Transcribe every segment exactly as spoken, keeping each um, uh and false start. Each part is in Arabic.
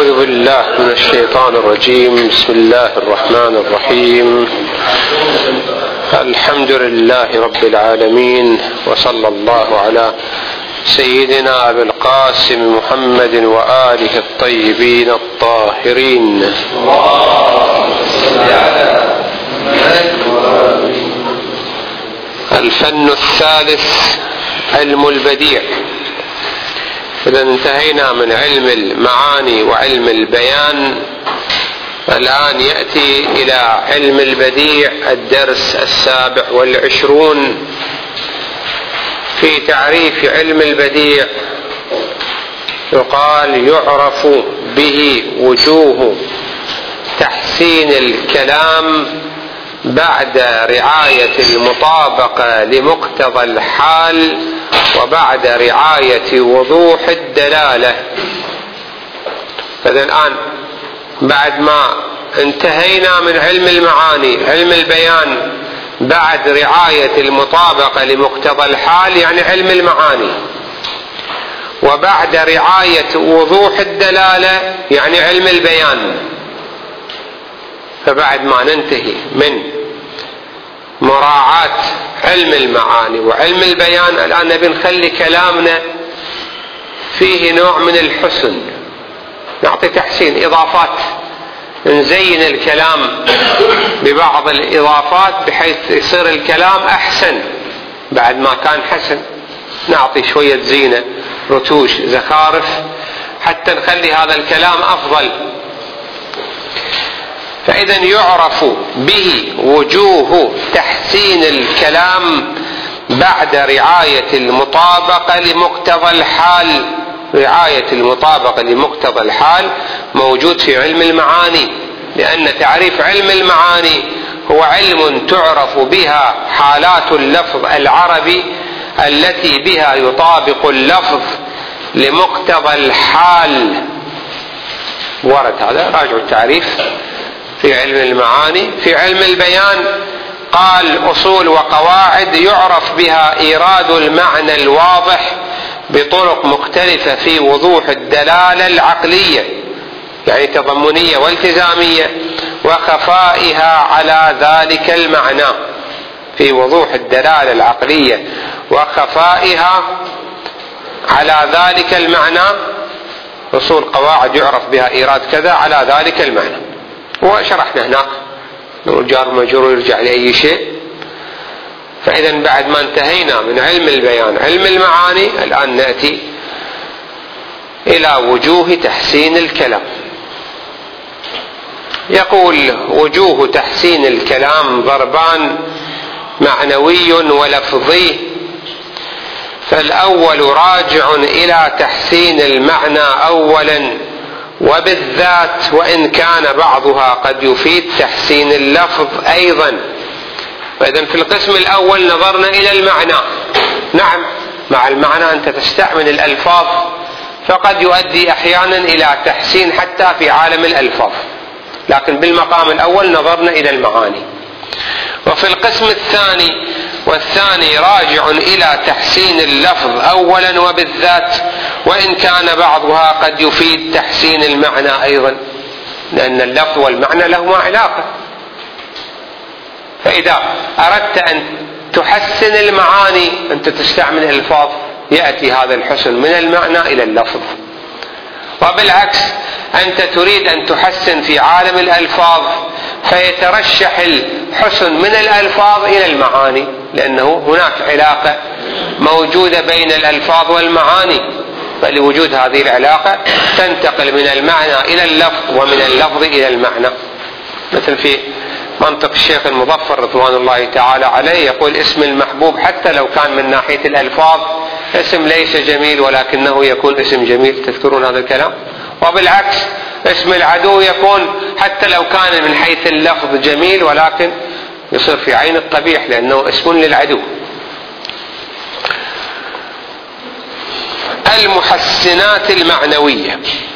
أعوذ بالله من الشيطان الرجيم. بسم الله الرحمن الرحيم. الحمد لله رب العالمين، وصلى الله على سيدنا أبي القاسم محمد وآله الطيبين الطاهرين. الفن الثالث علم البديع. إذا انتهينا من علم المعاني وعلم البيان، الآن يأتي إلى علم البديع الدرس السابع والعشرون. في تعريف علم البديع يقال: يعرف به وجوه تحسين الكلام بعد رعاية المطابقة لمقتضى الحال وبعد رعاية وضوح الدلالة. فإذا الآن بعد ما انتهينا من علم المعاني، علم البيان بعد رعاية المطابقة لمقتضى الحال يعني علم المعاني، وبعد رعاية وضوح الدلالة يعني علم البيان. فبعد ما ننتهي من مراعاة علم المعاني وعلم البيان، الآن نبي نخلي كلامنا فيه نوع من الحسن، نعطي تحسين، إضافات، نزين الكلام ببعض الإضافات بحيث يصير الكلام أحسن. بعد ما كان حسن نعطي شوية زينة، رتوش، زخارف، حتى نخلي هذا الكلام أفضل. فإذا يعرف به وجوه تحسين الكلام بعد رعاية المطابقة لمقتضى الحال. رعاية المطابقة لمقتضى الحال موجود في علم المعاني، لأن تعريف علم المعاني هو علم تعرف بها حالات اللفظ العربي التي بها يطابق اللفظ لمقتضى الحال. ورد هذا، راجعوا التعريف في علم المعاني. في علم البيان قال: أصول وقواعد يعرف بها إيراد المعنى الواضح بطرق مختلفة في وضوح الدلالة العقلية، يعني تضمنية والتزامية، وخفائها على ذلك المعنى. في وضوح الدلالة العقلية وخفائها على ذلك المعنى. أصول قواعد يعرف بها إيراد كذا على ذلك المعنى، وشرحنا هناك نقول جار ومجرور يرجع لأي شيء. فإذا بعد ما انتهينا من علم البيان علم المعاني، الآن نأتي إلى وجوه تحسين الكلام. يقول: وجوه تحسين الكلام ضربان، معنوي ولفظي. فالأول راجع إلى تحسين المعنى أولا وبالذات، وإن كان بعضها قد يفيد تحسين اللفظ أيضا. فإذن في القسم الأول نظرنا إلى المعنى. نعم، مع المعنى أنت تستعمل الألفاظ، فقد يؤدي أحيانا إلى تحسين حتى في عالم الألفاظ، لكن بالمقام الأول نظرنا إلى المعاني. وفي القسم الثاني والثاني راجع إلى تحسين اللفظ أولا وبالذات، وإن كان بعضها قد يفيد تحسين المعنى أيضا، لأن اللفظ والمعنى لهما علاقة. فإذا أردت أن تحسن المعاني أنت تستعمل الألفاظ، يأتي هذا الحسن من المعنى إلى اللفظ. وبالعكس أنت تريد أن تحسن في عالم الألفاظ، فيترشح الحسن من الألفاظ إلى المعاني، لأنه هناك علاقة موجودة بين الألفاظ والمعاني. فلوجود هذه العلاقة تنتقل من المعنى إلى اللفظ ومن اللفظ إلى المعنى. مثل في منطق الشيخ المظفر رضوان الله تعالى عليه، يقول: اسم المحبوب حتى لو كان من ناحية الألفاظ اسم ليس جميل ولكنه يكون اسم جميل. تذكرون هذا الكلام؟ وبالعكس اسم العدو يكون حتى لو كان من حيث اللفظ جميل ولكن يصير في عين القبيح لأنه اسم للعدو. المحسنات المعنوية.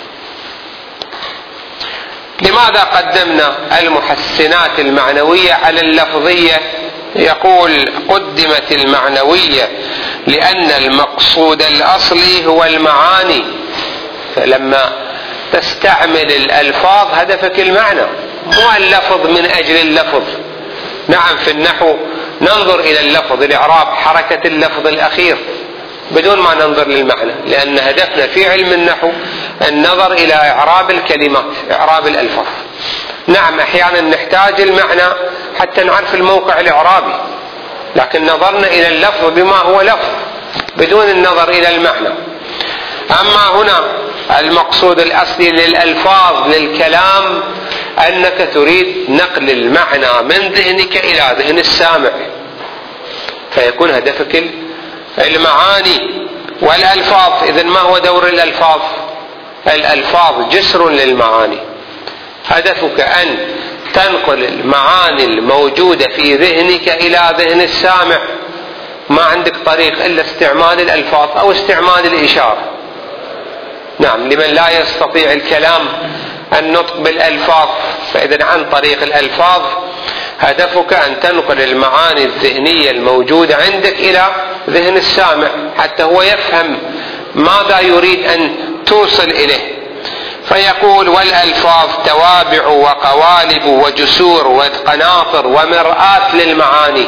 لماذا قدمنا المحسنات المعنوية على اللفظية؟ يقول: قدمت المعنوية لأن المقصود الأصلي هو المعاني، فلما تستعمل الألفاظ هدفك المعنى، مو اللفظ من أجل اللفظ. نعم في النحو ننظر إلى اللفظ، الإعراب، حركة اللفظ الأخير، بدون ما ننظر للمعنى، لأن هدفنا في علم النحو النظر إلى إعراب الكلمات، إعراب الألفاظ. نعم أحيانا نحتاج المعنى حتى نعرف الموقع الإعرابي، لكن نظرنا إلى اللفظ بما هو لفظ بدون النظر إلى المعنى. أما هنا المقصود الأصلي للألفاظ للكلام أنك تريد نقل المعنى من ذهنك إلى ذهن السامع، فيكون هدفك المعاني والألفاظ. إذن ما هو دور الألفاظ؟ الألفاظ جسر للمعاني، هدفك أن تنقل المعاني الموجودة في ذهنك إلى ذهن السامع. ما عندك طريق إلا استعمال الألفاظ أو استعمال الإشارة. نعم لمن لا يستطيع الكلام النطق بالألفاظ، فإذن عن طريق الألفاظ هدفك أن تنقل المعاني الذهنية الموجودة عندك إلى ذهن السامع حتى هو يفهم ماذا يريد أن توصل إليه. فيقول والألفاظ توابع وقوالب وجسور وقناطر ومرآة للمعاني.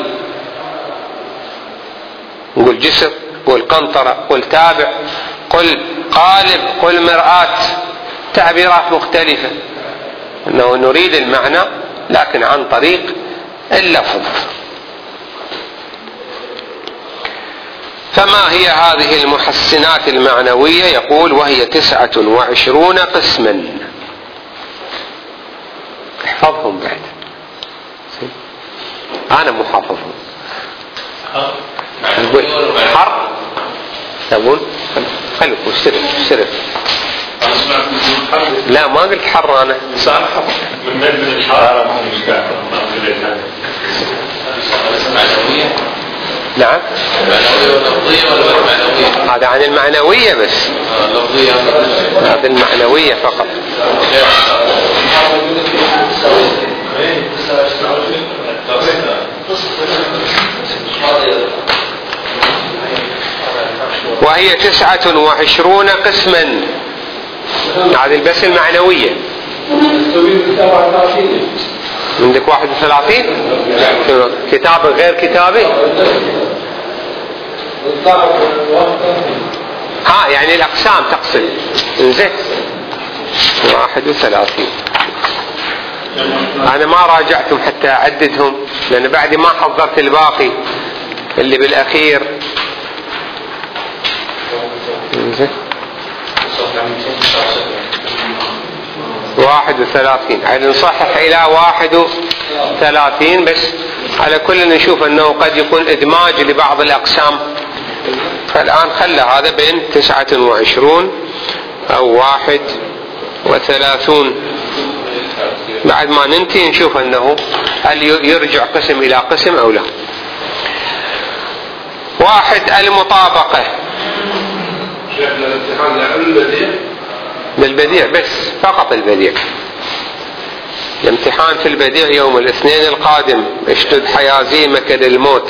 نقول جسر، قل قنطرة، قل تابع، قل قالب، قل مرآة، تعبيرات مختلفة، أنه نريد المعنى لكن عن طريق اللفظ. فما هي هذه المحسنات المعنوية؟ يقول وهي تسعة وعشرون قسما. احفظهم بعد، أنا محافظهم. حر تقول خلوك واشترك اشترك. لا ما قلت حر أنا. من من الحرارة نعم. هذا عن المعنوية بس. هذا المعنوية فقط. وهي تسعة وعشرون قسما. هذه بس المعنوية. عندك واحد وثلاثين كتاب غير كتابي. ها يعني الأقسام تقصد. انزين واحد وثلاثين. أنا ما راجعتهم حتى أعددهم لأن بعد ما حضرت الباقي اللي بالأخير. انزين واحد وثلاثين، يعني نصحح إلى واحد وثلاثين بس. على كل نشوف أنه قد يكون إدماج لبعض الأقسام، فالآن خلى هذا بين تسعة وعشرون أو واحد وثلاثون. بعد ما ننتهي نشوف أنه هل يرجع قسم إلى قسم أو لا. واحد المطابقة. شيخنا الامتحان يعمل البديع؟ للبديع بس فقط البديع. الامتحان في البديع يوم الاثنين القادم. اشتد حيازيمك للموت.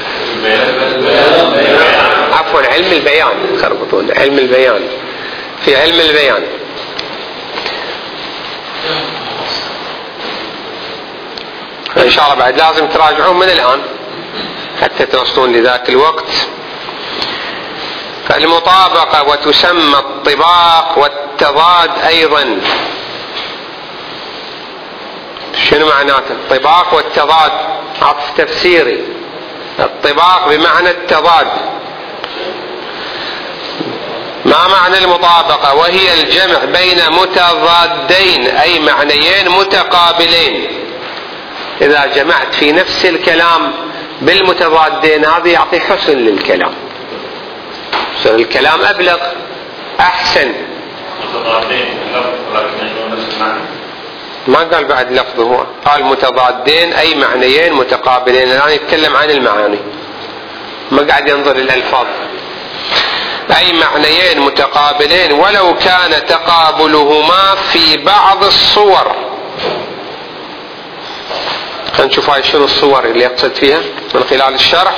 عفوا علم البيان، خربطون علم البيان، في علم البيان. ان شاء الله بعد لازم تراجعون من الآن حتى توصلون لذاك الوقت. فالمطابقة وتسمى الطباق والتضاد أيضا. شنو معناته الطباق والتضاد؟ عطف تفسيري. الطباق بمعنى التضاد. ما معنى المطابقة؟ وهي الجمع بين متضادين أي معنيين متقابلين. إذا جمعت في نفس الكلام بالمتضادين هذا يعطي حسن للكلام، صار الكلام أبلغ أحسن. ما قال بعد لفظه، هو قال متضادين أي معنيين متقابلين. الآن يتكلم عن المعاني، ما قاعد ينظر للألفاظ. أي معنيين متقابلين ولو كان تقابلهما في بعض الصور. هنشوف هاي شنو الصور اللي يقصد فيها من خلال الشرح.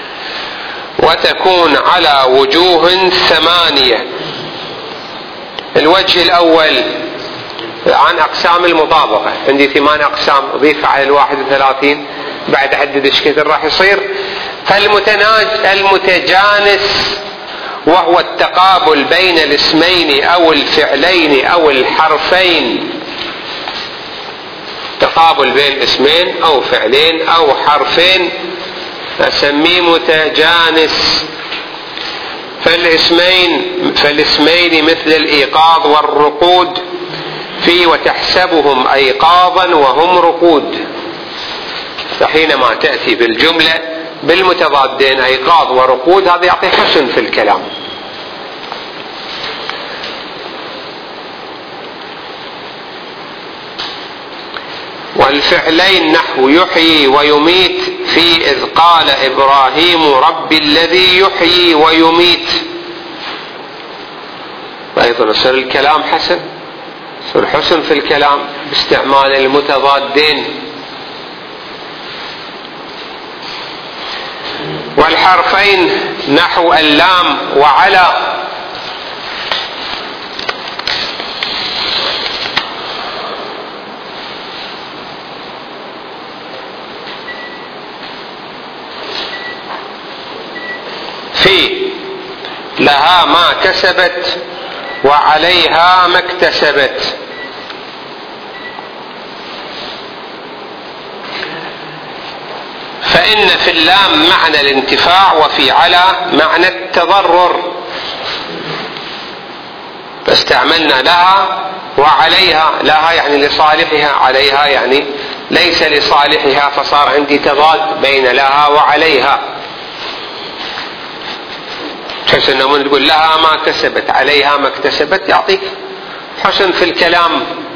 وتكون على وجوه ثمانية. الوجه الأول عن أقسام المطابقة، عندي ثمان أقسام أضيف على الواحد وثلاثين بعد عدد إيش كثر راح يصير. فالمتناج المتجانس وهو التقابل بين الاسمين أو الفعلين أو الحرفين، تقابل بين اسمين أو فعلين أو حرفين أسميه متجانس. فالاسمين فالاسمين مثل الإيقاظ والرقود في وتحسبهم أيقاظا وهم رقود، فحينما تأتي بالجملة بالمتضادين أيقاظ ورقود هذا يعطي حسن في الكلام. والفعلين نحو يحيي ويميت في إذ قال إبراهيم رب الذي يحيي ويميت، أيضا يصير الكلام حسن، يصير حسن في الكلام باستعمال المتضادين. والحرفين نحو اللام وعلى في لها ما كسبت وعليها ما اكتسبت. فإن في اللام معنى الانتفاع وفي على معنى التضرر، فاستعملنا لها وعليها، لها يعني لصالحها، عليها يعني ليس لصالحها، فصار عندي تضاد بين لها وعليها. بحيث انه من تقول لها ما كسبت عليها ما اكتسبت يعطيك حسن في الكلام.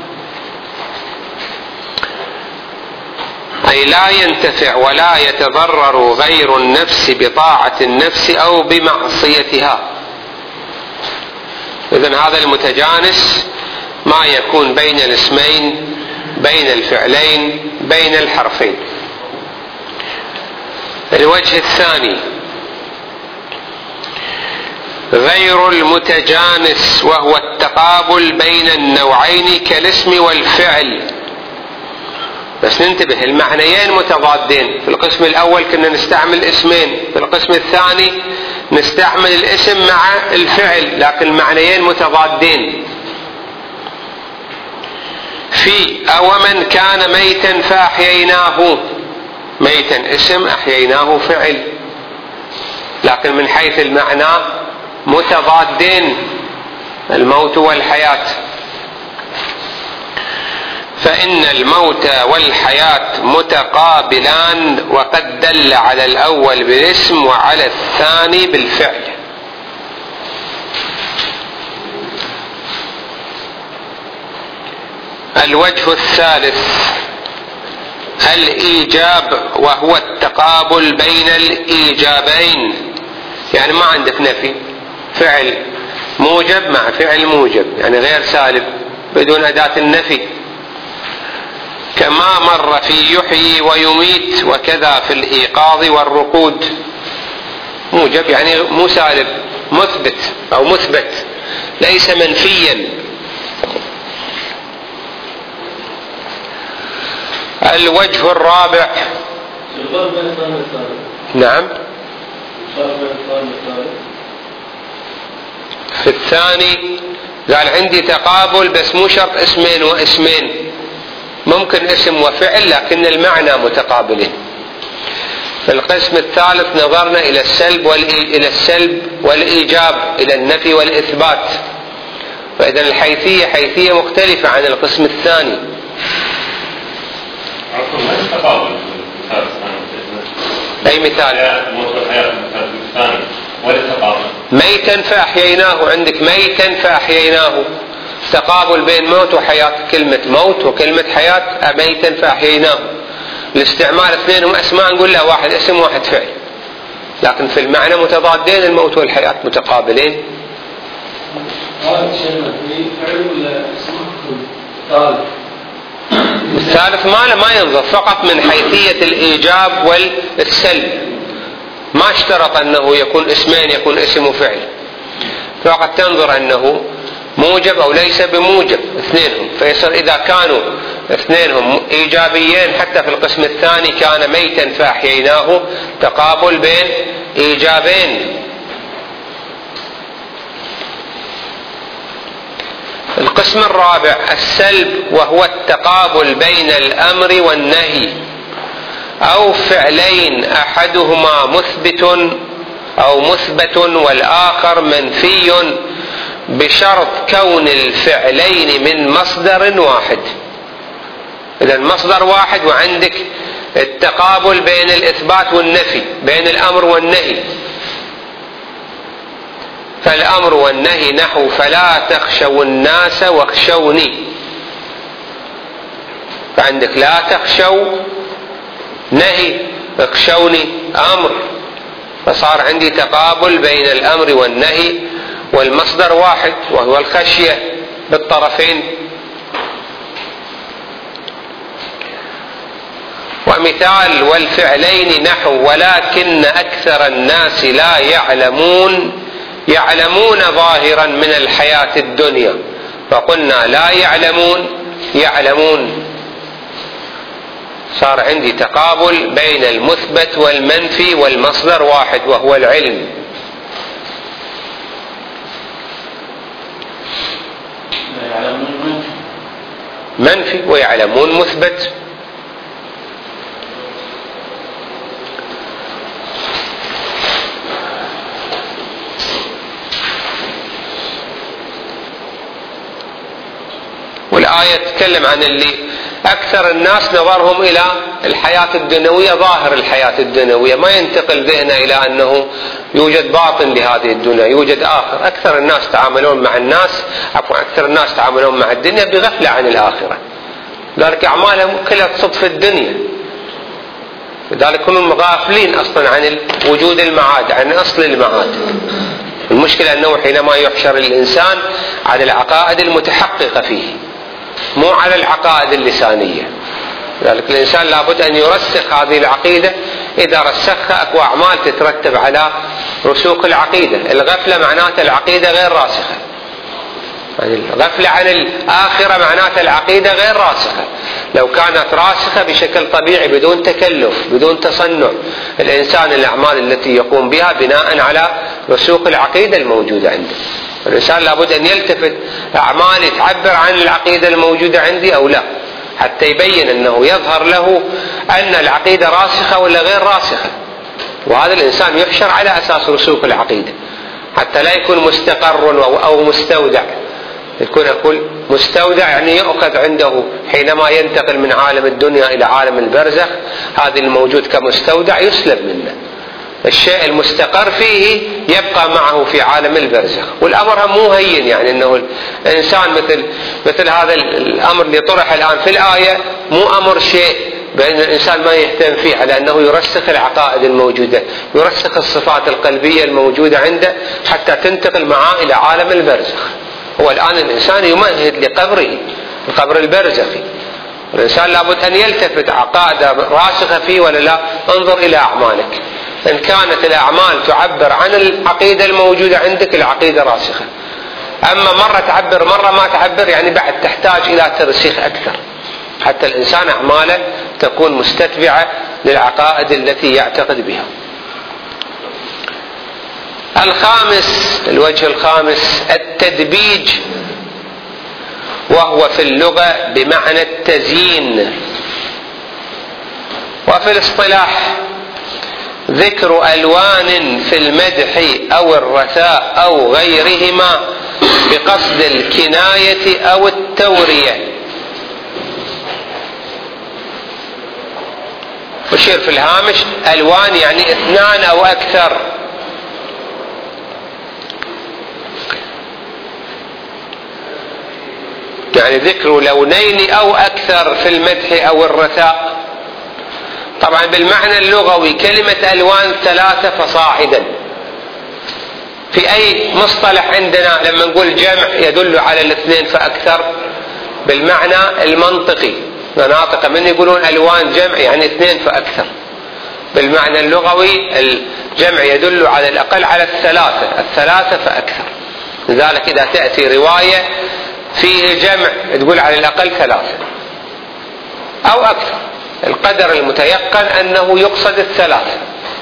أي لا ينتفع ولا يتضرر غير النفس بطاعة النفس أو بمعصيتها. إذن هذا المتجانس ما يكون بين الاسمين، بين الفعلين، بين الحرفين. الوجه الثاني غير المتجانس وهو التقابل بين النوعين كالاسم والفعل. بس ننتبه، المعنيين متضادين. في القسم الأول كنا نستعمل اسمين، في القسم الثاني نستعمل الاسم مع الفعل، لكن المعنيين متضادين. في أو من كان ميتا فأحييناه، ميتا اسم أحييناه فعل، لكن من حيث المعنى متضادين، الموت والحياة. فإن الموت والحياة متقابلان، وقد دل على الأول بالاسم وعلى الثاني بالفعل. الوجه الثالث الإيجاب وهو التقابل بين الإيجابين، يعني ما عندك نفي، فعل موجب مع فعل موجب، يعني غير سالب بدون أداة النفي، كما مر في يحيي ويميت، وكذا في الإيقاظ والرقود. موجب يعني مو سالب، مثبت أو مثبت ليس منفيا. الوجه الرابع نعم في الثاني قال عندي تقابل بس مو شرط اسمين واسمين، ممكن اسم وفعل لكن المعنى متقابلين. في القسم الثالث نظرنا إلى السلب إلى السلب والإيجاب، إلى النفي والإثبات، فإذا الحيثية حيثية مختلفة عن القسم الثاني. أي مثال؟ ميتا فأحييناه، عندك ميتا فأحييناه، تقابل بين موت وحياة، كلمة موت وكلمة حياة. ميتا فأحييناه، الاستعمال اثنينهم أسماء نقول له واحد اسم واحد فعل، لكن في المعنى متضادين، الموت والحياة متقابلين. الثالث ما ما ينظر فقط من حيثية الإيجاب والسلب، ما اشترط أنه يكون اسمين، يكون اسم وفعل، فقط تنظر أنه موجب أو ليس بموجب اثنينهم، فيصير إذا كانوا اثنينهم إيجابيين حتى في القسم الثاني كان ميتا فأحييناه، تقابل بين إيجابين. القسم الرابع السلب، وهو التقابل بين الأمر والنهي أو فعلين أحدهما مثبت أو مثبت والآخر منفي بشرط كون الفعلين من مصدر واحد. إذا مصدر واحد وعندك التقابل بين الإثبات والنفي، بين الأمر والنهي. فالأمر والنهي نحو فلا تخشوا الناس واخشوني، فعندك لا تخشوا نهي، اخشوني أمر، فصار عندي تقابل بين الأمر والنهي والمصدر واحد وهو الخشية بالطرفين. ومثال والفعلين نحو ولكن أكثر الناس لا يعلمون، يعلمون ظاهرا من الحياة الدنيا، فقلنا لا يعلمون يعلمون، صار عندي تقابل بين المثبت والمنفي والمصدر واحد وهو العلم. منفي ويعلمون مثبت. والآية تتكلم عن اللي أكثر الناس نظرهم إلى الحياة الدنيوية، ظاهر الحياة الدنيوية، ما ينتقل ذهنه إلى أنه يوجد باطن لهذه الدنيا، يوجد آخر. أكثر الناس تعاملون مع الناس عفوا أكثر الناس تعاملون مع الدنيا بغفلة عن الآخرة، لذلك أعمالهم كلها تصد في الدنيا، لذلك يكونوا غافلين أصلا عن وجود المعاد، عن أصل المعاد. المشكلة أنه حينما يحشر الإنسان على العقائد المتحققة فيه، مو على العقائد اللسانية، لذلك الإنسان لابد أن يرسخ هذه العقيدة. إذا رسخها أكو أعمال تترتب على رسوخ العقيدة. الغفلة معناتها العقيدة غير راسخة، يعني الغفلة عن الآخرة معناتها العقيدة غير راسخة. لو كانت راسخة بشكل طبيعي بدون تكلف بدون تصنع، الإنسان الأعمال التي يقوم بها بناء على رسوخ العقيدة الموجودة عنده. الإنسان لابد أن يلتفت أعمال تعبر عن العقيدة الموجودة عندي أو لا، حتى يبين أنه يظهر له أن العقيدة راسخة ولا غير راسخة. وهذا الإنسان يحشر على أساس رسوخ العقيدة، حتى لا يكون مستقر أو مستودع. يكون أقول مستودع يعني يؤخذ عنده حينما ينتقل من عالم الدنيا إلى عالم البرزخ، هذا الموجود كمستودع يسلب منه. الشيء المستقر فيه يبقى معه في عالم البرزخ. والأمر مو هين، يعني أنه الإنسان مثل مثل هذا الأمر اللي طرح الآن في الآية مو أمر شيء بأن الإنسان ما يهتم فيه، على أنه يرسخ العقائد الموجودة، يرسخ الصفات القلبية الموجودة عنده حتى تنتقل معه إلى عالم البرزخ. هو الآن الإنسان يمهد لقبره، القبر البرزخي. الإنسان لابد أن يلتفت عقائد راسخة فيه ولا لا. انظر إلى أعمالك، إن كانت الأعمال تعبر عن العقيدة الموجودة عندك العقيدة راسخة. أما مرة تعبر مرة ما تعبر، يعني بعد تحتاج إلى ترسيخ أكثر حتى الإنسان أعماله تكون مستتبعة للعقائد التي يعتقد بها. الخامس، الوجه الخامس التدبيج، وهو في اللغة بمعنى التزيين، وفي الاصطلاح ذكر ألوان في المدح أو الرثاء أو غيرهما بقصد الكناية أو التورية. وشير في الهامش ألوان يعني اثنان أو أكثر، يعني ذكر لونين أو أكثر في المدح أو الرثاء. طبعا بالمعنى اللغوي كلمة ألوان ثلاثة فصاعدا. في أي مصطلح عندنا لما نقول جمع يدل على الاثنين فأكثر، بالمعنى المنطقي مناطق من يقولون ألوان جمع يعني اثنين فأكثر. بالمعنى اللغوي الجمع يدل على الأقل على الثلاثة، الثلاثة فأكثر. لذلك إذا تأتي رواية فيه جمع تقول على الأقل ثلاثة أو أكثر، القدر المتيقن أنه يقصد الثلاثة.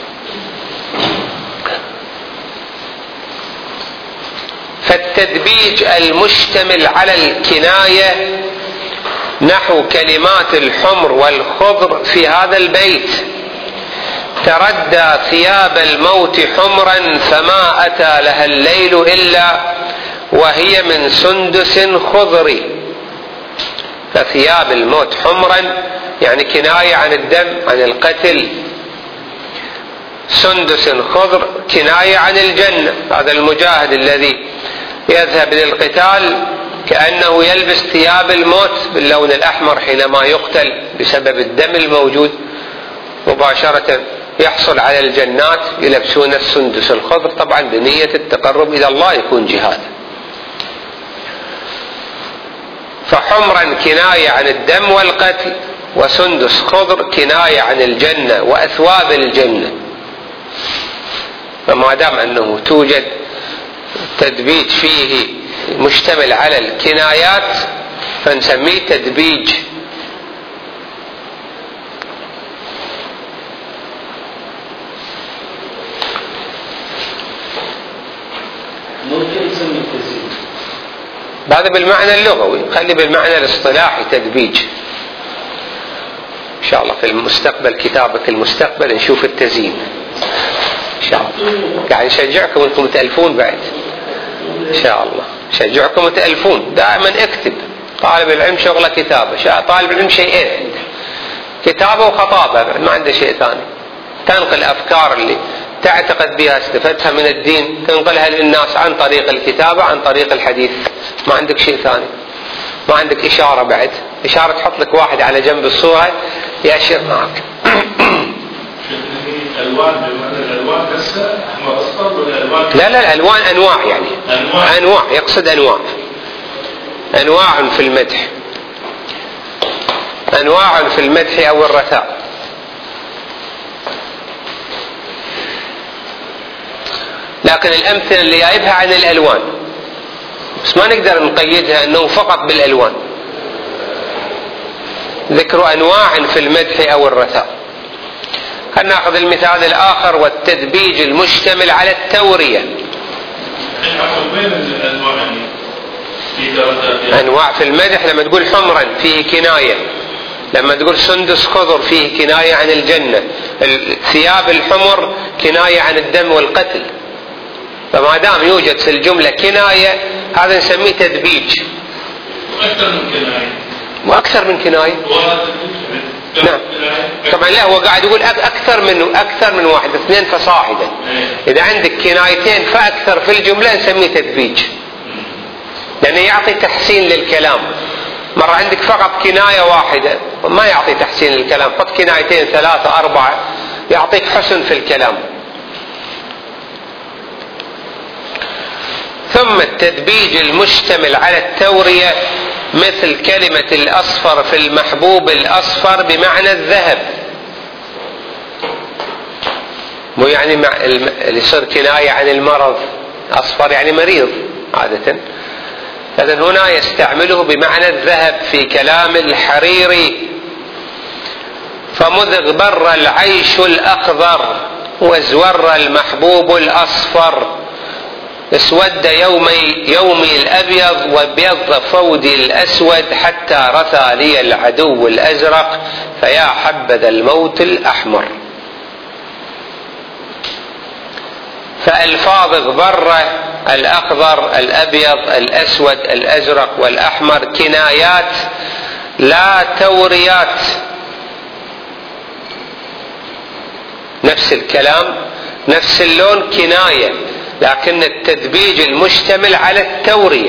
فالتدبيج المشتمل على الكناية نحو كلمات الحمر والخضر في هذا البيت: تردى ثياب الموت حمرا فما أتى لها الليل إلا وهي من سندس خضر. فثياب الموت حمرا يعني كناية عن الدم، عن القتل. سندس خضر كناية عن الجنة. هذا المجاهد الذي يذهب للقتال كأنه يلبس ثياب الموت باللون الأحمر حينما يقتل بسبب الدم الموجود، مباشرة يحصل على الجنات يلبسون السندس الخضر، طبعا بنية التقرب إلى الله يكون جهاد. فحمرا كناية عن الدم والقتل، وسندس خضر كناية عن الجنة وأثواب الجنة. فما دام أنه توجد تدبيج فيه مشتمل على الكنايات فنسميه تدبيج. ممكن نسميه تزيين. هذا بالمعنى اللغوي، خلي بالمعنى الاصطلاحي تدبيج. إن شاء الله في المستقبل كتابك المستقبل نشوف التزيين إن شاء الله. قاعد نشجعكم أنكم تألفون بعد إن شاء الله، شجعكم تألفون دائما. اكتب. طالب العلم شغله كتابة، طالب العلم شيئين: كتابة وخطابة، ما عنده شيء ثاني. تنقل أفكار اللي تعتقد بها استفدتها من الدين، تنقلها للناس عن طريق الكتابة، عن طريق الحديث. ما عندك شيء ثاني، ما عندك إشارة بعد. إشارة تحط لك واحد على جنب الصورة يأشر معك. الألوان بمعنى الألوان نفسها أحمر أصفر ولا ألوان؟ لا لا الألوان أنواع يعني. أنواع. أنواع يقصد أنواع. أنواع في المدح، أنواع في المدح أو الرثاء. لكن الأمثلة اللي جايبها عن الألوان، بس ما نقدر نقيدها أنه فقط بالألوان. ذكر أنواع في المدح أو الرثاء. خلينا نأخذ المثال الآخر: والتدبيج المشتمل على التورية. وين الأنواع؟ أنواع في المدح لما تقول حمرا فيه كناية، لما تقول سندس خضر فيه كناية عن الجنة، الثياب الحمر كناية عن الدم والقتل. فما دام يوجد في الجملة كناية هذا نسميه تدبيج. وأكثر من كناية. وأكثر من كناية. نعم. طبعا لا، هو قاعد يقول أكثر من أكثر من واحد، اثنين فصاعدا. إذا عندك كنايتين فأكثر في الجملة نسميه تدبيج، لأنه يعطي تحسين للكلام. مرة عندك فقط كناية واحدة ما يعطي تحسين للكلام، حط كنايتين ثلاثة أربعة يعطيك حسن في الكلام. ثم التدبيج المشتمل على التورية مثل كلمة الأصفر في المحبوب الأصفر بمعنى الذهب. مو يعني مع اللي يصير كناية عن المرض، أصفر يعني مريض عادة، لكن هنا يستعمله بمعنى الذهب في كلام الحريري: فمذ اغبر العيش الأخضر وازور المحبوب الأصفر اسود يومي, يومي الأبيض وابيض فودي الأسود حتى رثى لي العدو الأزرق فيا حبذا الموت الأحمر. فألفاظ اغبر، الأخضر، الأبيض، الأسود، الأزرق والأحمر كنايات لا توريات. نفس الكلام نفس اللون كناية، لكن التدبيج المشتمل على التورية.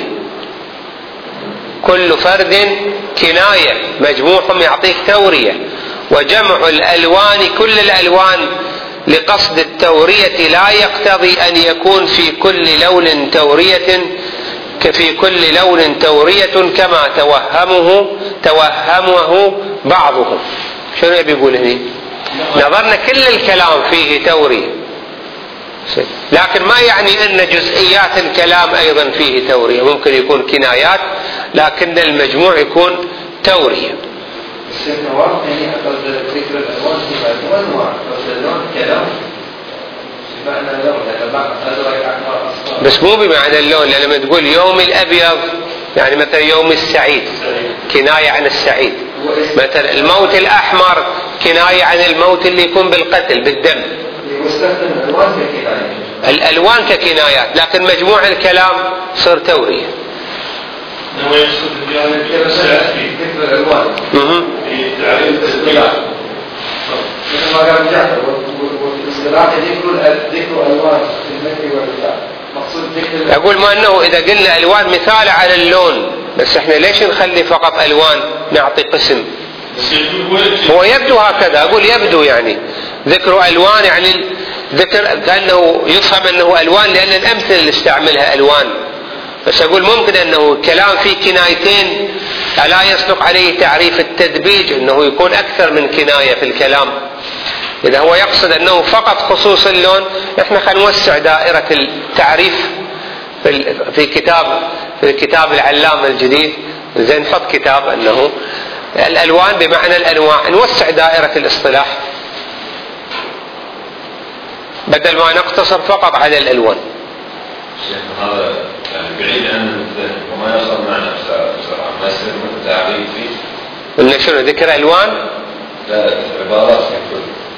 كل فرد كناية، مجموعهم يعطيك تورية. وجمع الألوان كل الألوان لقصد التورية لا يقتضي أن يكون في كل لون تورية كفي كل لون تورية كما توهمه توهمه بعضهم. شنو يبي يقول هنا؟ نظرنا كل الكلام فيه تورية، لكن ما يعني أن جزئيات الكلام أيضا فيه تورية، ممكن يكون كنايات لكن المجموع يكون تورية. بس مو بمعنى اللون، لما تقول يوم الأبيض يعني مثلا يوم السعيد كناية عن السعيد، مثلا الموت الأحمر كناية عن الموت اللي يكون بالقتل بالدم. الألوان ككنايات، لكن مجموع الكلام صار تورية. هو يقصد ذكر الألوان في تعريف الاصطلاح مثل ما قال جعفر، والاصطلاح ذكر ألوان في المثل والمثال، مقصود ذكر. أقول ما أنه إذا قلنا ألوان مثال على اللون، بس إحنا ليش نخلي فقط ألوان نعطي قسم؟ هو يبدو هكذا، أقول يبدو يعني ذكر ألوان يعني ذكر كأنه يفهم أنه ألوان لأن الأمثلة اللي استعملها ألوان. بس أقول ممكن أنه كلام فيه كنايتين ألا يصدق عليه تعريف التدبيج، أنه يكون أكثر من كناية في الكلام. إذا هو يقصد أنه فقط خصوص اللون، إحنا خلينا نوسع دائرة التعريف في كتاب في كتاب العلامة الجديد، زين نحط كتاب أنه الألوان بمعنى الأنواع، نوسع دائرة الاصطلاح بدل ما نقتصر فقط على الألوان. هذا يعني بعيد عن الذهن وما يصل معنا بسرعة، ما يصير مثل تعريف فيه. إن شنو ذكر ألوان؟ لا عبارات يقول.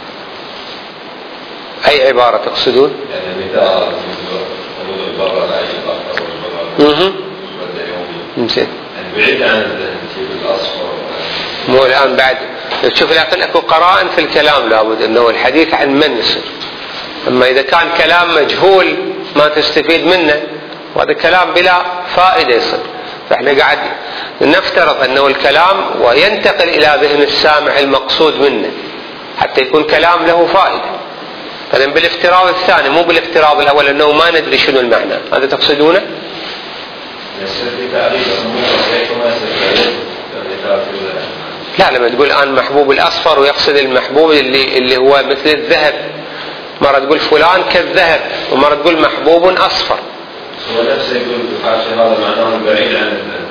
أي عبارة تقصدون؟ يعني مثال حدود البر لا يطلق أو البر. اها. زين. يعني بعيد عن الذهن كيف الأصفر. مو الآن بعد تشوف، لكن أكو قرائن في الكلام لابد أنه الحديث عن من يصير. أما إذا كان كلام مجهول ما تستفيد منه، وهذا كلام بلا فائدة يصير. فإحنا قاعد نفترض أنه الكلام وينتقل إلى ذهن السامع المقصود منه حتى يكون كلام له فائدة. فلن بالافتراض الثاني مو بالافتراض الأول أنه ما ندري شنو المعنى. هذا تقصدونه؟ لا، لما تقول الآن محبوب الأصفر ويقصد المحبوب اللي, اللي هو مثل الذهب، مرة تقول فلان كالذهب ومرة تقول محبوب أصفر. هو نفسه يقول حاشا هذا معناه بعيد عن الذهب.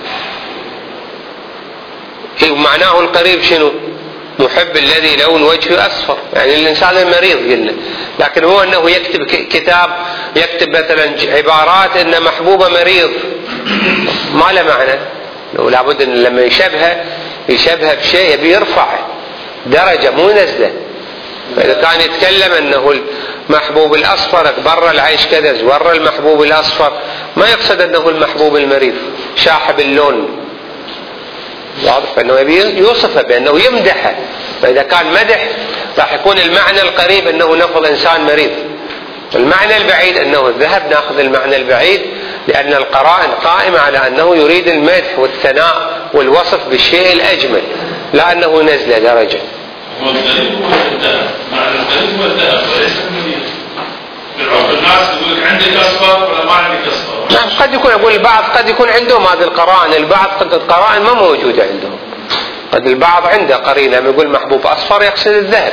إيه ومعناه القريب شنو؟ محب الذي لون وجهه أصفر، يعني الإنسان المريض قلنا. لكن هو أنه يكتب كتاب يكتب مثلا عبارات إن محبوبة مريض ما له معنى. لابد أن لما يشبه يشبه بشيء يبي يرفعه درجة مو نزله. فإذا كان يتكلم أنه المحبوب الأصفر برا العيش كذا زور المحبوب الأصفر، ما يقصد أنه المحبوب المريض شاحب اللون، واضح؟ فإنه يبي يوصفه بأنه يمدحه. فإذا كان مدح راح يكون المعنى القريب أنه نفض إنسان مريض، المعنى البعيد أنه الذهب نأخذ المعنى البعيد، لأن القرائن قائمة على أنه يريد المدح والثناء والوصف بالشيء الأجمل، لا أنه نزل درجة. والقريب هو الذهب، معنى القريب هو الذهب وليس المريض. بالعرف الناس يقول لك عندك أصفر ولا ما عندك أصفر. نعم، قد يكون أقول البعض قد يكون عندهم هذه القرائن، البعض قد القرائن ما موجودة عندهم، قد البعض عنده قرينة لما يقول محبوب أصفر يقصد الذهب.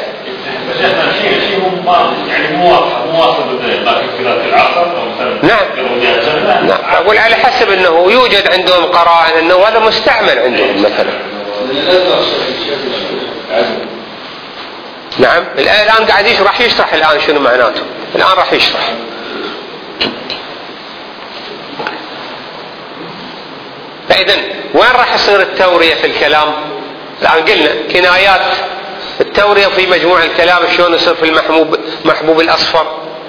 يعني مو واضحة مو واضحة بالذهب، لكن في ذات العصر أو مثلا. نعم. نعم. أقول على حسب أنه يوجد عندهم قرائن أنه هذا مستعمل عندهم مثلا. نعم. الآن قاعد يشرح راح يشرح الآن شنو معناته، الآن راح يشرح. فإذا وين راح يصير التورية في الكلام؟ الآن قلنا كنايات التورية في مجموع الكلام شلون يصير في المحبوب محبوب الأصفر؟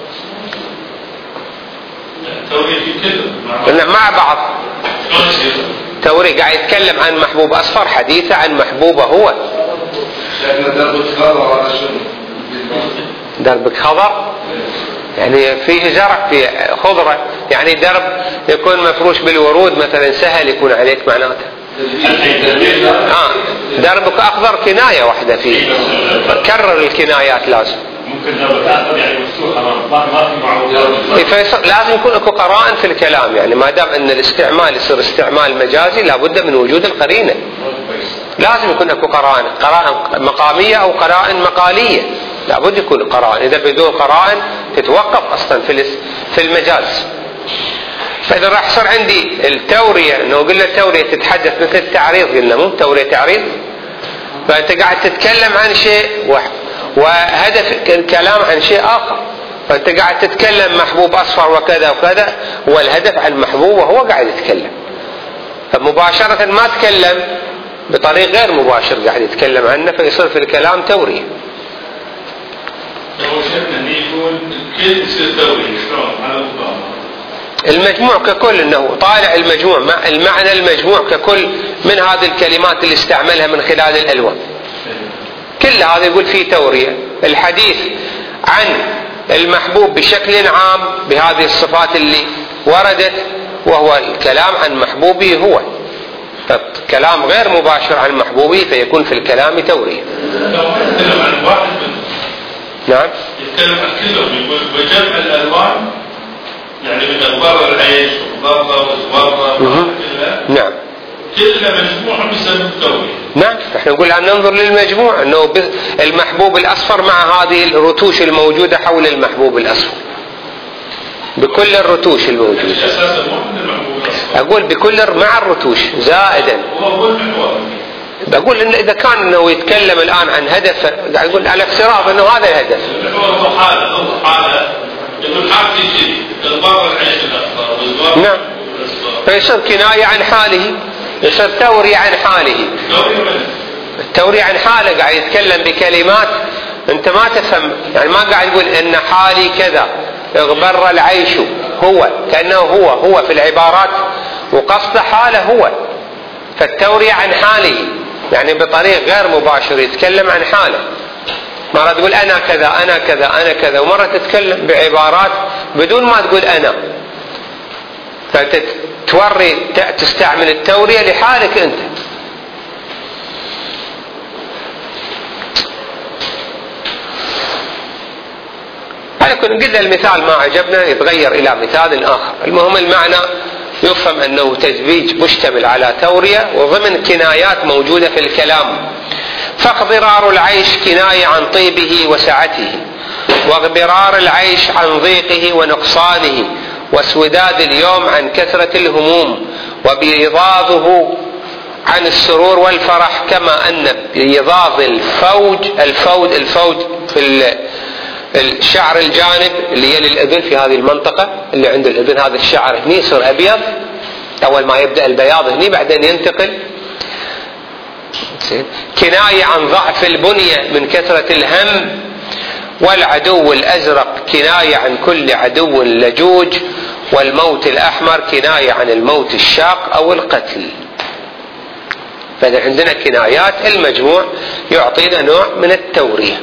التورية في كله مع بعض. تورية قاعد يتكلم عن محبوب أصفر، حديثه عن محبوبه هو. دربك خضر يعني فيه زرع في خضرة، يعني درب يكون مفروش بالورود مثلا سهل يكون عليك معناته. آه دربك أخضر كناية واحدة فيه، كرر الكنايات لازم. ممكن دربك أخضر يعني مفتوحة ما في معروضات. لازم يكون اكو قرائن في الكلام، يعني ما دام ان الاستعمال يصير استعمال مجازي لابد من وجود القرينة. لازم يكون اكو قرائن، قرائن مقامية او قرائن مقالية. لابد يكون قرائن، إذا بدون قرائن تتوقف أصلا في في المجاز. فإذا راح يصير عندي التورية، إنه قلنا التورية تتحدث مثل التعريض، قلنا مو تورية تعريض، فأنت قاعد تتكلم عن شيء وهدف الكلام عن شيء آخر، فأنت قاعد تتكلم محبوب أصفر وكذا وكذا، والهدف عن محبوب وهو قاعد يتكلم، فمباشرة ما تكلم بطريق غير مباشر قاعد يتكلم عنه، فيصير في الكلام تورية. لو شفنا أن يكون كيف يصير تورية شلون على الضبط؟ المجموع ككل انه طالع المجموع، المعنى المجموع ككل من هذه الكلمات اللي استعملها من خلال الالوان، كل هذا يقول فيه تورية. الحديث عن المحبوب بشكل عام بهذه الصفات اللي وردت، وهو الكلام عن محبوبه هو، فكلام غير مباشر عن محبوبه فيكون في الكلام تورية. لو يتكلم عن واحد نعم يتكلم عن كلهم، يقول وجمع الالوان يعني من أخبار العيش والضرة والزورة كلها، نعم كلها مجموعة بسبب التورية. نعم احنا نقول عن ننظر للمجموع، انه المحبوب الاصفر مع هذه الرتوش الموجودة حول المحبوب الاصفر، بكل الرتوش الموجودة. أساسا مو من المحبوب الأصفر، اقول بكل مع الرتوش زائدا. هو هو المحور. بقول إن إذا كان إنه يتكلم الآن عن هدف، قاعد يقول على افتراض إنه هذا الهدف. المحور هو حالة هو حالة يقول حالتي كذي الضرة العيش الأخضر والزورة. نعم. فيصير كناية عن حاله، يصير تورية عن حاله. التورية عن حاله قاعد يتكلم بكلمات أنت ما تفهم، يعني ما قاعد يقول إن حالي كذا اغبر العيش، هو كأنه هو هو في العبارات وقصد حاله هو، فالتورية عن حاله يعني بطريق غير مباشر يتكلم عن حاله. مرة تقول أنا كذا أنا كذا أنا كذا، ومرة تتكلم بعبارات بدون ما تقول أنا، فتوري تستعمل التورية لحالك أنت. على كل قلنا المثال ما عجبنا يتغير إلى مثال آخر، المهم المعنى يفهم أنه تزويج مشتمل على تورية وضمن كنايات موجودة في الكلام. فاغبرار العيش كناية عن طيبه وسعته، واغبرار العيش عن ضيقه ونقصانه، واسوداد اليوم عن كثرة الهموم، وبيضاضه عن السرور والفرح، كما أن بيضاض الفوج الفوج الفوج في الشعر الجانب اللي يلي الإذن في هذه المنطقة اللي عند الإذن، هذا الشعر هني يصير أبيض، أول ما يبدأ البياض هني بعدين ينتقل. كناية عن ضعف البنية من كثرة الهم، والعدو الأزرق كناية عن كل عدو لجوج، والموت الأحمر كناية عن الموت الشاق أو القتل. فإذا عندنا كنايات، المجموع يعطينا نوع من التورية.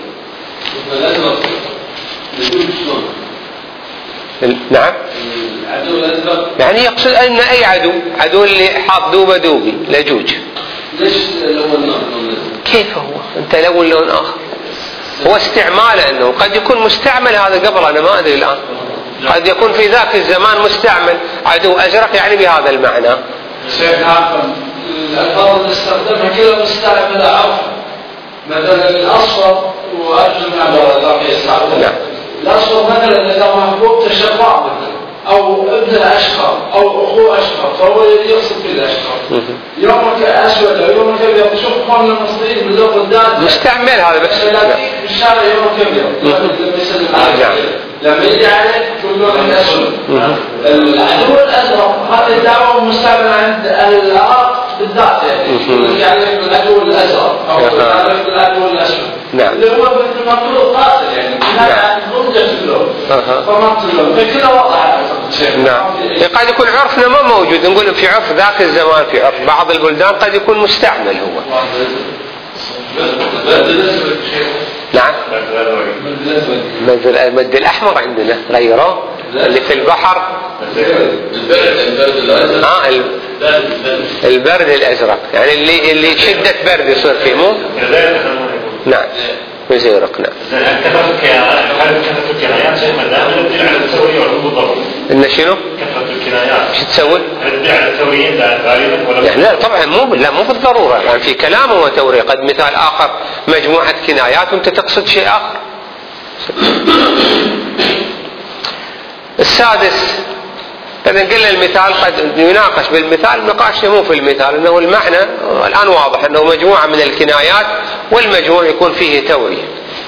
نعم العدو الأزرق يعني يقصد أن أي عدو، عدو اللي حاط دوبة دوبي لجوج. ليش لون نار؟ كيف هو أنت لون لون آخر؟ هو استعماله، أنه قد يكون مستعمل هذا قبل، أنا ما أدري الآن، قد يكون في ذاك الزمان مستعمل عدو أزرق يعني بهذا المعنى. شيخ عفوا، الألفاظ اللي استخدمها كلها مستعملة عفوا، مثلا الأصفر وأرجو على الأزرق يستعملها. الأصفر مثلا إذا محبوب تشبع مثلا، أو ابن الأشقر أو أخوه أشقر، فهو يقصد بالأشقر. يومك أسود أو يومك أبيض، شوف قوم المصريين باللغة الدارجة مستعمل هذا بس. في الشارع يومك أبيض، لما يسلم عليك لما يجي عليك تقول له الأسود. العدو الأزرق هذه الدعوة مستعملة عند العراق بالذات، يعني يعني العدو الأزرق أو العدو الأسود. نعم. اللي هو المفروض قاتل، يعني كناية ضد اللون، فمقتلون، فكذا وضع. نعم. قد يكون عرفنا ما موجود، نقول في عرف ذاك الزمان، في عرف بعض البلدان قد يكون مستعمل هو. نعم. المد الأحمر عندنا غيره اللي في البحر. آه البرد الأزرق يعني اللي اللي شدة برد يصير فيه، مو؟ نعم يزيرق. نعم. كثرة الكنايات، كثرة الكنايات شيء مدام تدل على التورية والعلوم بالضبط. إن شنو؟ كثرة الكنايات. شو تسوي؟ تدل على التوريين غالبا ولا؟ يعني لا طبعا مو لا مو بالضرورة، يعني في كلامه هو تورية، قد مثال آخر مجموعة كنايات وأنت تقصد شيء آخر. السادس، إذا قلنا المثال قد يناقش بالمثال، النقاش مو في المثال، أنه المعنى الآن واضح أنه مجموعة من الكنايات والمجموع يكون فيه تورية.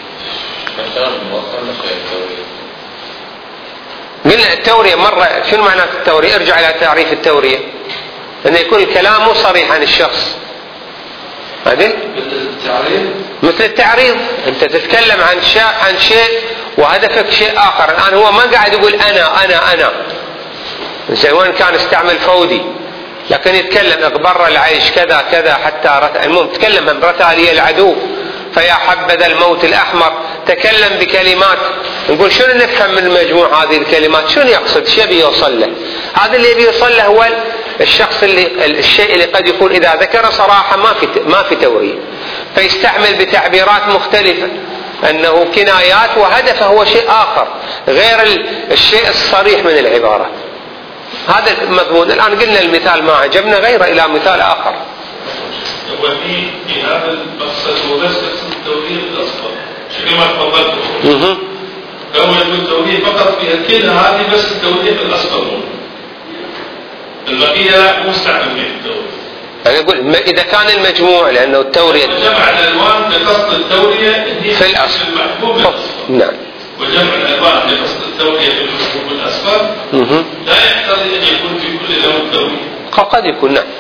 قلنا التورية مرة، شنو معنى التورية؟ ارجع إلى تعريف التورية، أن يكون الكلام مو صريح عن الشخص. هذه مثل التعريض، أنت تتكلم عن شيء عن شيء وهدفك شيء آخر. الآن هو ما قاعد يقول أنا أنا أنا زي وين كان استعمل فودي، لكن يتكلم اقبر العيش كذا كذا حتى رت... المهم تكلم عن رتالي العدو فيا حبذا الموت الأحمر. تكلم بكلمات، نقول شنو نفهم من مجموع هذه الكلمات؟ شنو يقصد؟ شو يبي يوصل له؟ هذا اللي يبي يوصل له هو الشخص اللي الشيء اللي قد يكون إذا ذكر صراحة ما في ما في تورية، فيستعمل بتعبيرات مختلفة أنه كنايات وهدفه هو شيء آخر غير الشيء الصريح من العبارة. هذا المضمون. الآن قلنا المثال ما عجبنا، غيره إلى مثال آخر. وفي في هذا المقصد هو بس التورية الأصفر، شو كما تفضلت. لو يقول التورية فقط فيها كل هذه بس التورية الأصفر، البقية لا مستعمل فيها التورية. أنا أقول إذا كان المجموع، لأنه التورية جمع الألوان بقصد التورية في الأصفر. المحبوب الأصفر. نعم. وجمع الألوان بقصد التورية في المحبوب الأصفر لا يقتضي أن يكون في كل لون تورية. قد يكون نعم.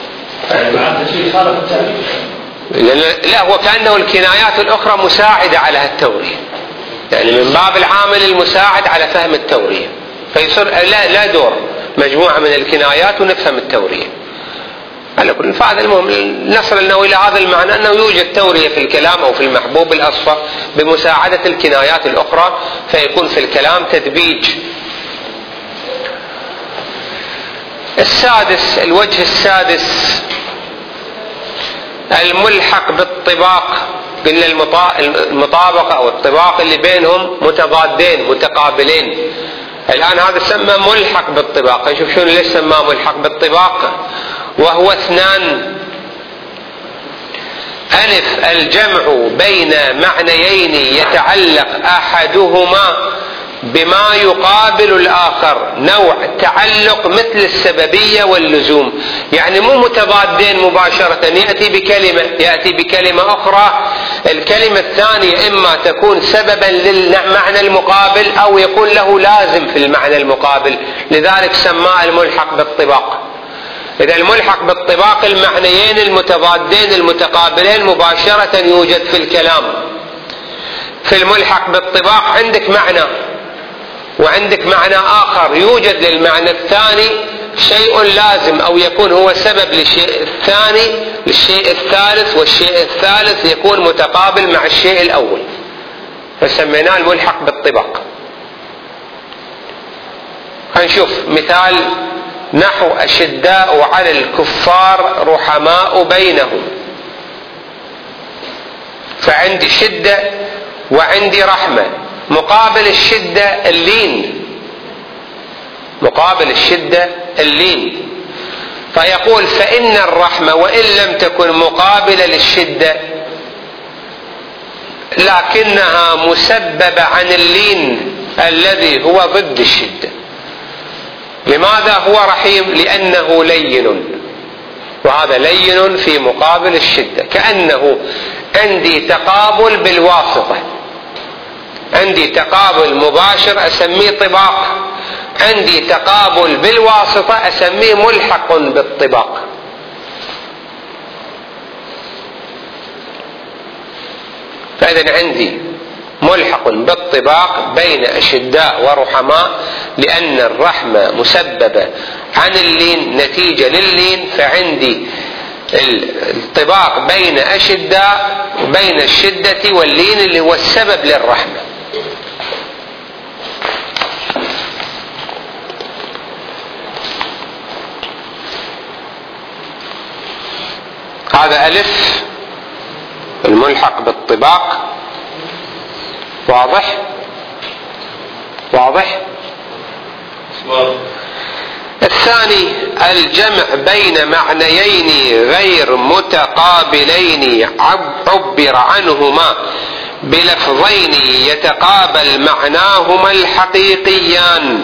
لا، هو كأنه الكنايات الأخرى مساعدة على التورية، يعني من باب العامل المساعد على فهم التورية، فيصير لا لا دور مجموعة من الكنايات ونفهم التورية. على كل فهذا المهم نصل أنه إلى هذا المعنى، أنه يوجد تورية في الكلام أو في المحبوب الأصفر بمساعدة الكنايات الأخرى، فيكون في الكلام تدبيج. السادس، الوجه السادس الملحق بالطباق. قلنا المطابقة أو الطباق اللي بينهم متضادين متقابلين، الآن هذا سمى ملحق بالطباق. نشوف شنو ليش سماه ملحق بالطباق. وهو اثنان: ألف الجمع بين معنيين يتعلق أحدهما بما يقابل الآخر، نوع تعلق مثل السببية واللزوم، يعني مو متضادين مباشرة، يأتي بكلمة يأتي بكلمة أخرى، الكلمة الثانية إما تكون سببا للمعنى المقابل أو يكون له لازم في المعنى المقابل، لذلك سماه الملحق بالطباق. إذا الملحق بالطباق المعنيين المتضادين المتقابلين مباشرة يوجد في الكلام. في الملحق بالطباق عندك معنى وعندك معنى آخر، يوجد للمعنى الثاني شيء لازم أو يكون هو سبب للشيء الثاني للشيء الثالث، والشيء الثالث يكون متقابل مع الشيء الأول، فسميناه الملحق بالطباق. هنشوف مثال نحو أشداء على الكفار رحماء بينهم. فعندي شدة وعندي رحمة، مقابل الشدة اللين، مقابل الشدة اللين. فيقول فإن الرحمة وإن لم تكن مقابلة للشدة لكنها مسببة عن اللين الذي هو ضد الشدة. لماذا هو رحيم؟ لأنه لين، وهذا لين في مقابل الشدة. كأنه عندي تقابل بالواسطة، عندي تقابل مباشر أسميه طباق، عندي تقابل بالواسطة أسميه ملحق بالطباق. فإذا عندي ملحق بالطباق بين أشداء ورحماء، لأن الرحمة مسببة عن اللين نتيجة لللين، فعندي الطباق بين أشداء وبين الشدة واللين اللي هو السبب للرحمة. هذا ألف الملحق بالطباق. واضح؟ واضح؟ الثاني الجمع بين معنيين غير متقابلين عبر عنهما بلفظين يتقابل معناهما الحقيقيان.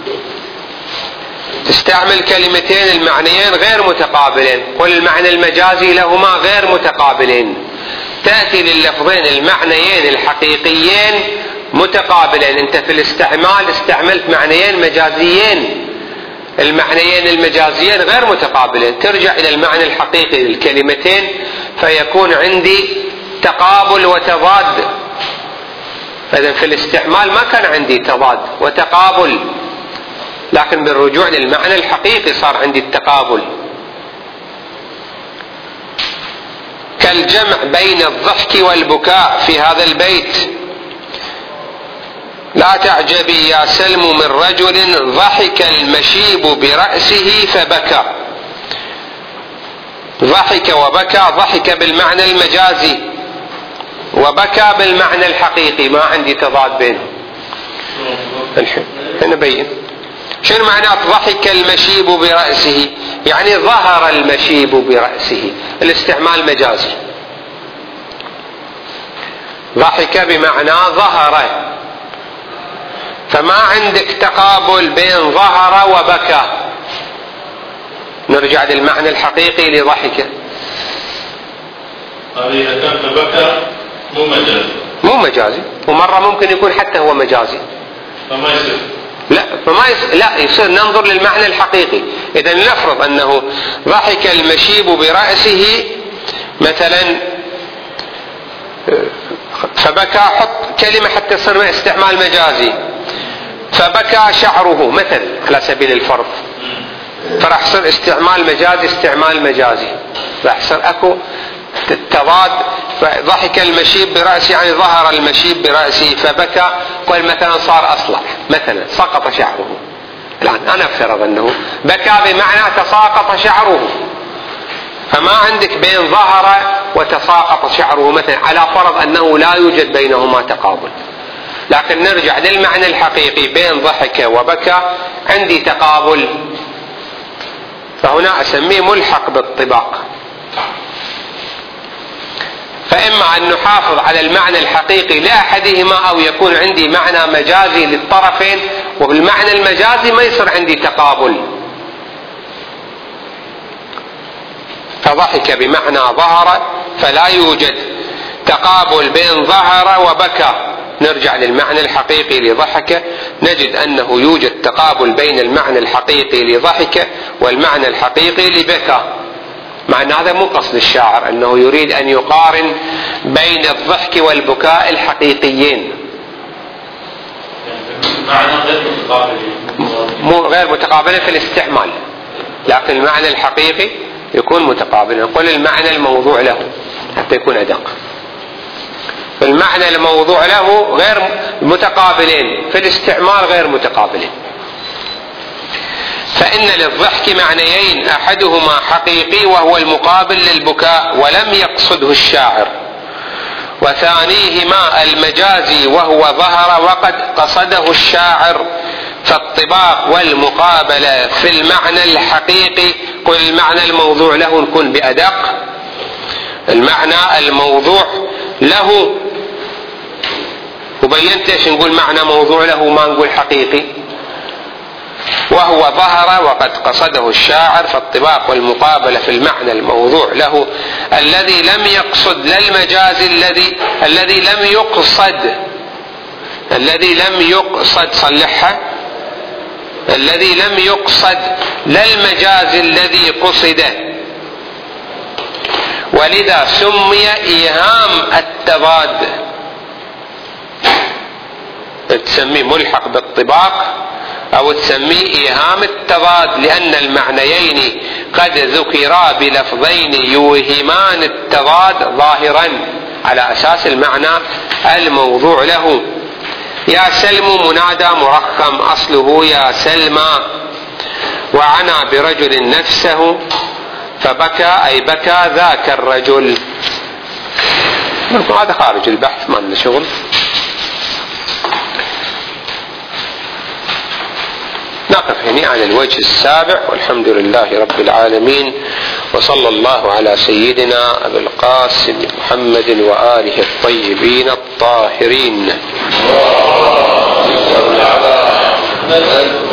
تستعمل كلمتين المعنيين غير متقابلين، قل المعنى المجازي لهما غير متقابلين. تأتي لللفظين المعنيين الحقيقيين متقابلين. انت في الاستعمال استعملت معنيين مجازيين، المعنيين المجازيين غير متقابلين، ترجع الى المعنى الحقيقي للكلمتين فيكون عندي تقابل وتضاد. فإذا في الاستعمال ما كان عندي تضاد وتقابل، لكن بالرجوع للمعنى الحقيقي صار عندي التقابل. كالجمع بين الضحك والبكاء في هذا البيت: لا تعجبي يا سلم من رجل ضحك المشيب برأسه فبكى. ضحك وبكى، ضحك بالمعنى المجازي وبكى بالمعنى الحقيقي، ما عندي تضاد بينهم. الحين نبين شنو معنى ضحك المشيب برأسه، يعني ظهر المشيب برأسه، الاستعمال مجازي. ضحك بمعنى ظهر، فما عندك تقابل بين ظهر وبكى. نرجع للمعنى الحقيقي لضحك. هذه كان بكى مو مجازي، مو مجازي، ومرة ممكن يكون حتى هو مجازي. فما يصير لا فما يصير، لا يصير ننظر للمعنى الحقيقي. إذا نفرض أنه ضحك المشيب برأسه مثلا فبكى، حط كلمة حتى تصير استعمال مجازي، فبكى شعره مثلا على سبيل الفرض، فراح يصير استعمال مجازي استعمال مجازي، راح يصير اكو تضاد. ضحك المشيب برأسه يعني ظهر المشيب برأسه، فبكى قل مثلا صار أصلح، مثلا سقط شعره. الآن أنا أفترض أنه بكى بمعنى تساقط شعره، فما عندك بين ظهر وتساقط شعره مثلا، على فرض أنه لا يوجد بينهما تقابل. لكن نرجع للمعنى الحقيقي، بين ضحك وبكى عندي تقابل، فهنا أسميه ملحق بالطباق. فإما أن نحافظ على المعنى الحقيقي لأحدهما، أو يكون عندي معنى مجازي للطرفين، وبالمعنى المجازي ما يصير عندي تقابل. فضحك بمعنى ظهر، فلا يوجد تقابل بين ظهر وبكى. نرجع للمعنى الحقيقي لضحك، نجد أنه يوجد تقابل بين المعنى الحقيقي لضحك والمعنى الحقيقي لبكى. مع أن هذا مو قصد الشاعر، أنه يريد أن يقارن بين الضحك والبكاء الحقيقيين. معنى غير متقابلين، مو غير متقابلين في الاستعمال، لكن المعنى الحقيقي يكون متقابلا. نقول المعنى الموضوع له حتى يكون أدق. المعنى الموضوع له غير متقابلين، في الاستعمال غير متقابلين. فإن للضحك معنيين، أحدهما حقيقي وهو المقابل للبكاء ولم يقصده الشاعر، وثانيهما المجازي وهو ظهر وقد قصده الشاعر. فالطباق والمقابلة في المعنى الحقيقي، قل المعنى الموضوع له، نكون بأدق. المعنى الموضوع له، وبينت ايش نقول معنى موضوع له ما نقول حقيقي، وهو ظهر وقد قصده الشاعر. فالطباق والمقابلة في المعنى الموضوع له الذي لم يقصد، لا المجاز الذي الذي لم يقصد الذي لم يقصد صلحها الذي لم يقصد لا المجاز الذي قصده، ولذا سمي إيهام التضاد. تسميه ملحق بالطباق أو تسميه إيهام التضاد، لأن المعنيين قد ذكرا بلفظين يوهمان التضاد ظاهرا على أساس المعنى الموضوع له. يا سلم منادى مرخم، أصله يا سلمى، وعنى برجل نفسه فبكى أي بكى ذاك الرجل. هذا خارج البحث ما لنا شغل. نقف هنا على الوجه السابع، والحمد لله رب العالمين، وصلى الله على سيدنا أبي القاسم محمد وآله الطيبين الطاهرين.